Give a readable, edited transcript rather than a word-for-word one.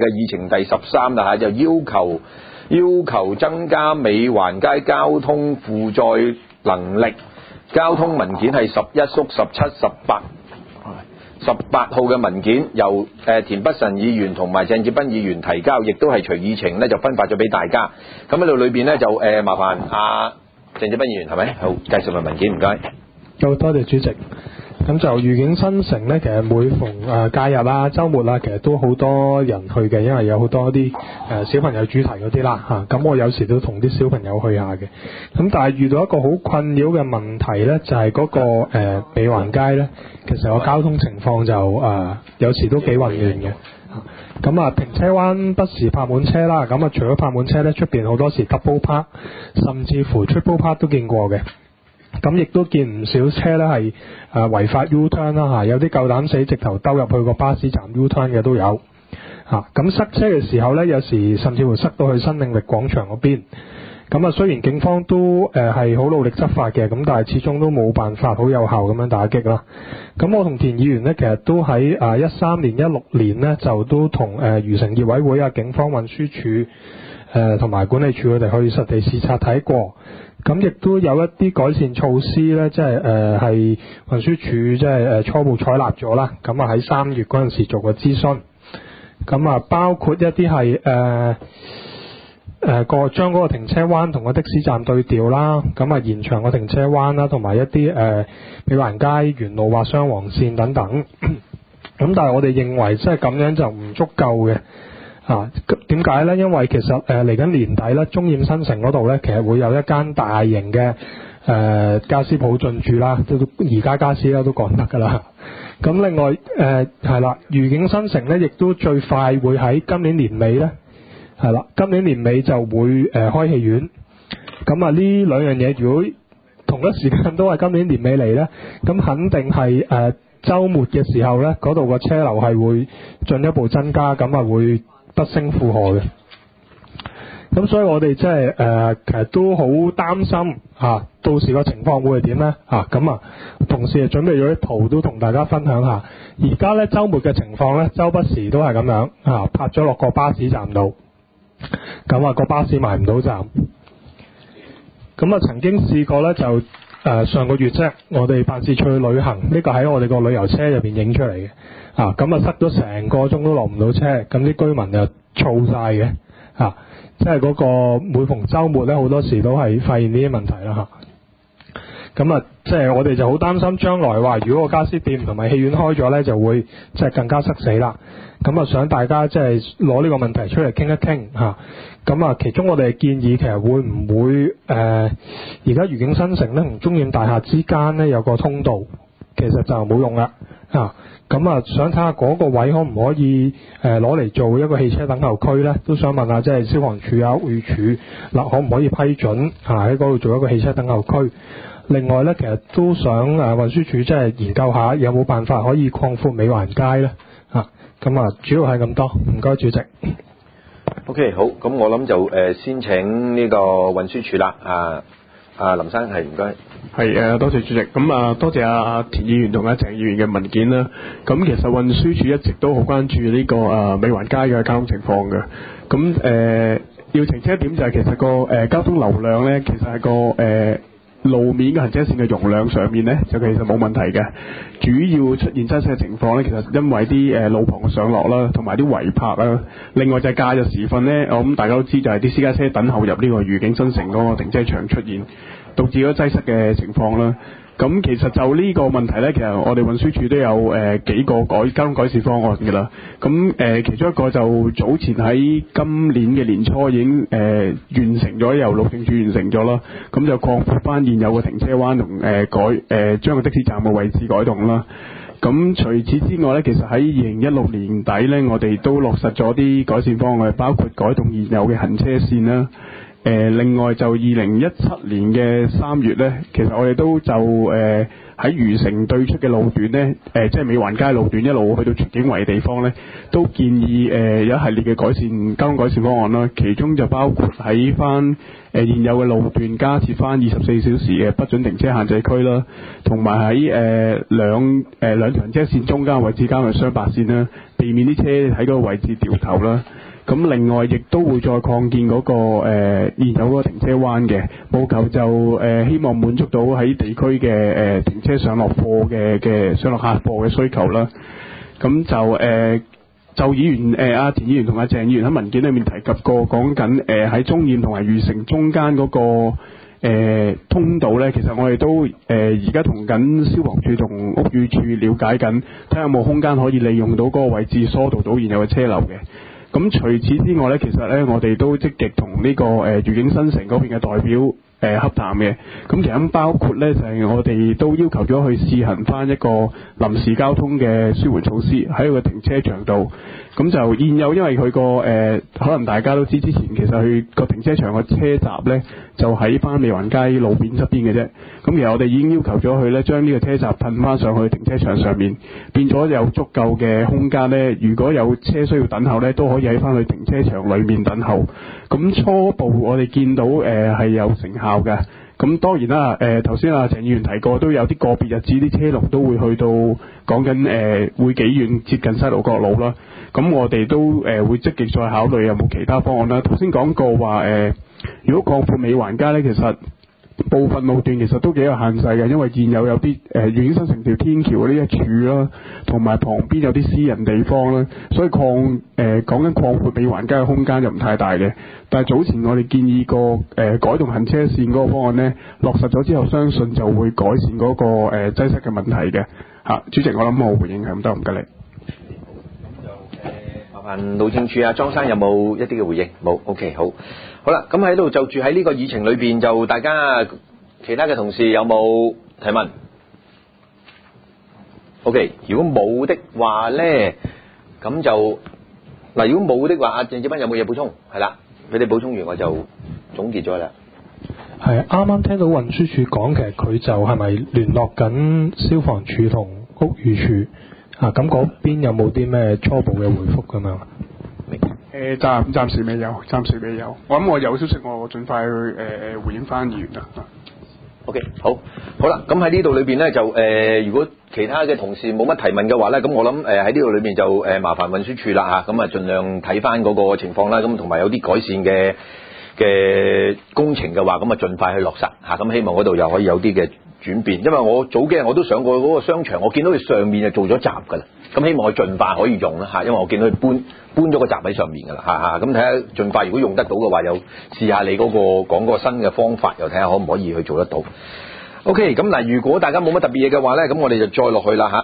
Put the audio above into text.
嘅議程第13啦，就要求增加美環街交通負載能力。交通文件係11縮17 18號嘅文件，由田北辰議員同埋鄭志斌議員提交，亦都係隨議程咧就分發咗俾大家。咁喺度裏邊咧就麻煩鄭志斌議員係咪？好，介紹份文件，唔該。 好，多謝主席。咁就愉景新城咧，其實每逢假日啦、週末啦，其實都好多人去嘅，因為有好多啲小朋友主題嗰啲啦嚇。咁我有時都同啲小朋友去下嘅。咁但係遇到一個好困擾嘅問題咧，就係嗰個美環街咧，其實個交通情況就有時都幾混亂嘅。咁停車灣不時泊滿車啦。咁除咗泊滿車咧，出邊好多時 double park， 甚至乎 triple park 都見過嘅。咁亦都見唔少車咧係違法 U-turn 啦嚇，有啲夠膽死直頭兜入去個巴士站 U-turn 嘅都有嚇。咁塞車嘅時候咧，有時甚至乎塞到去新領域廣場嗰邊。咁雖然警方都係好努力執法嘅，咁但係始終都冇辦法好有效咁樣打擊啦。咁我同田議員呢，其實都喺13年16年呢，就都同漁城業委會警方運輸署同埋管理處佢哋去實地視察睇過。咁亦都有一啲改善措施咧，即係係運輸署即係初步採納咗啦。咁喺3月嗰陣時做過諮詢。咁包括一啲係將嗰個停車灣同個的士站對調啦。咁延長個停車灣啦，同埋一啲美環街沿路畫雙黃線等等。咁但係我哋認為即係咁樣就唔足夠嘅。點解呢？因為其實嚟緊年底咧，中堰新城嗰度咧，其實會有一間大型嘅家私鋪進駐啦，都而家家私啦都講得㗎啦。咁另外係啦，愉景新城咧，亦都最快會喺今年年尾咧，係啦，今年年尾就會開戲院。咁呢兩樣嘢如果同一時間都係今年年尾嚟咧，咁肯定係週末嘅時候咧，嗰度個車流係會進一步增加，咁會不勝負荷嘅。咁所以我哋即係其實都好擔心到時個情況會係點呢？同時準備咗啲圖都同大家分享下。而家呢，週末嘅情況呢，周不時都係咁樣泊咗落個巴士站度，咁個巴士埋唔到站。咁曾經試過呢，就上個月啫，我哋辦事處去旅行，呢個喺我哋個旅遊車入邊影出嚟嘅。塞咗成個鐘都落唔到車，咁啲居民就燥晒嘅。即係嗰個每逢週末咧，好多時都係發現呢啲問題啦即係我哋就好擔心將來話，如果個家私店同埋戲院開咗咧，就會即係更加塞死啦。想大家即係攞呢個問題出嚟傾一傾其中我哋建議其實會唔會而家愉景新城咧同中堰大廈之間咧有個通道，其實就冇用啦想睇下嗰個位可唔可以攞嚟做一個汽車等候區呢？都想問下即係消防處屋宇署可唔可以批准喺嗰度做一個汽車等候區？另外呢，其實都想運輸署即係研究下有冇辦法可以擴闊美環街呢？主要係咁多，唔該主席。 OK， 好，咁我諗就先請呢個運輸署啦。林生係唔該。 係多謝主席。咁多謝田議員同鄭議員嘅文件啦。咁其實運輸署一直都好關注呢個美環街嘅交通情況嘅。咁要澄清一點就係其實個交通流量咧，其實係個路面嘅行車線嘅容量上面咧，就其實冇問題嘅。主要出現擠塞嘅情況咧，其實因為啲路旁嘅上落啦，同埋啲違泊啦。另外就係假日時分咧，我諗大家都知就係啲私家車等候入呢個愉景新城嗰個停車場出現，導致咗擠塞嘅情況啦。咁其實就呢個問題咧，其實我哋運輸署都有幾個交通改善方案㗎啦。咁其中一個就早前喺今年嘅年初已經完成咗，由路政署完成咗啦。咁就擴闊翻現有嘅停車灣同將個的士站嘅位置改動啦。咁除此之外咧，其實喺2016年底咧，我哋都落實咗啲改善方案，包括改動現有嘅行車線啦。另外就2017年嘅3月咧，其實我哋都就喺漁城對出嘅路段咧，即係美環街路段一路去到荃景圍地方咧，都建議有一系列嘅交通改善方案啦。其中就包括喺翻現有嘅路段加設翻24小時嘅不准停車限制區啦，同埋喺兩條行車線中間位置加入雙白線啦， 避免啲車喺嗰個位置掉頭啦。咁另外亦都會再擴建嗰個現有嗰個停車灣嘅，務求就希望滿足到喺地區嘅停車上落貨嘅上落客貨嘅需求啦。咁就議員阿田議員同阿鄭議員喺文件裏面提及過，講緊喺中堰同埋裕城中間嗰個通道咧，其實我哋都而家同緊消防處同屋宇署了解緊，睇下有冇空間可以利用到嗰個位置疏導到現有嘅車流嘅。咁除此之外咧，其實咧我哋都積極同呢個愉景新城嗰邊嘅代表洽談嘅。咁其中包括咧就係我哋都要求咗去試行翻一個臨時交通嘅舒緩措施喺個停車場度。咁就現有，因為佢個可能大家都知，之前其實佢個停車場個車閘咧就喺翻美環街路邊側邊嘅啫。咁其實我哋已經要求咗佢咧，將呢個車閘褪翻上去停車場上面，變咗有足夠嘅空間咧。如果有車需要等候咧，都可以喺翻去停車場裏面等候。咁初步我哋見到係有成效嘅。咁當然啦，頭先阿鄭議員提過，都有啲個別日子啲車龍都會去到講緊會幾遠接近西路角路啦。咁我哋都會積極再考慮有冇其他方案啦。頭先講過話如果擴闊美環街咧，其實部分路段其實都幾有限制嘅，因為現有啲愉景新城條天橋呢一處啦，同埋旁邊有啲私人地方啦，所以講緊擴闊美環街嘅空間就唔太大嘅。但係早前我哋建議過改動行車線嗰個方案咧，落實咗之後，相信就會改善嗰個擠塞嘅問題嘅。主席，我諗我回應係咁多，唔該你。 麻煩路政署啊，莊生有冇一啲嘅回應？冇 ，OK， 好啦，咁喺度就住喺呢個議程裏邊，就大家其他嘅同事有冇提問 ？OK， 如果冇的話咧，咁就嗱，如果冇的話，阿鄭志斌有冇嘢補充？係啦，俾你補充完我就總結咗啦。 係啱啱聽到運輸署講，其實佢就係咪聯絡緊消防處同屋宇署啊？咁嗰邊有冇啲咩初步嘅回覆咁樣？ 暫時未有。我諗我有消息，我盡快去回應翻議員啦。 OK， 好啦，咁喺呢度裏邊咧就如果其他嘅同事冇乜提問嘅話咧，咁我諗喺呢度裏邊就麻煩運輸署啦嚇，咁啊盡量睇翻嗰個情況啦，咁同埋有啲改善嘅工程嘅話，咁啊盡快去落實嚇，咁希望嗰度又可以有啲嘅轉變，因為我早幾日我都上過嗰個商場，我見到佢上面就做咗閘㗎啦，咁希望佢盡快可以用啦嚇，因為我見到佢搬咗個閘喺上面㗎啦嚇，咁睇下盡快如果用得到嘅話，又試下你嗰個講個新嘅方法，又睇下可唔可以去做得到。OK， 咁嗱，如果大家冇乜特別嘢嘅話咧，咁我哋就再落去啦嚇。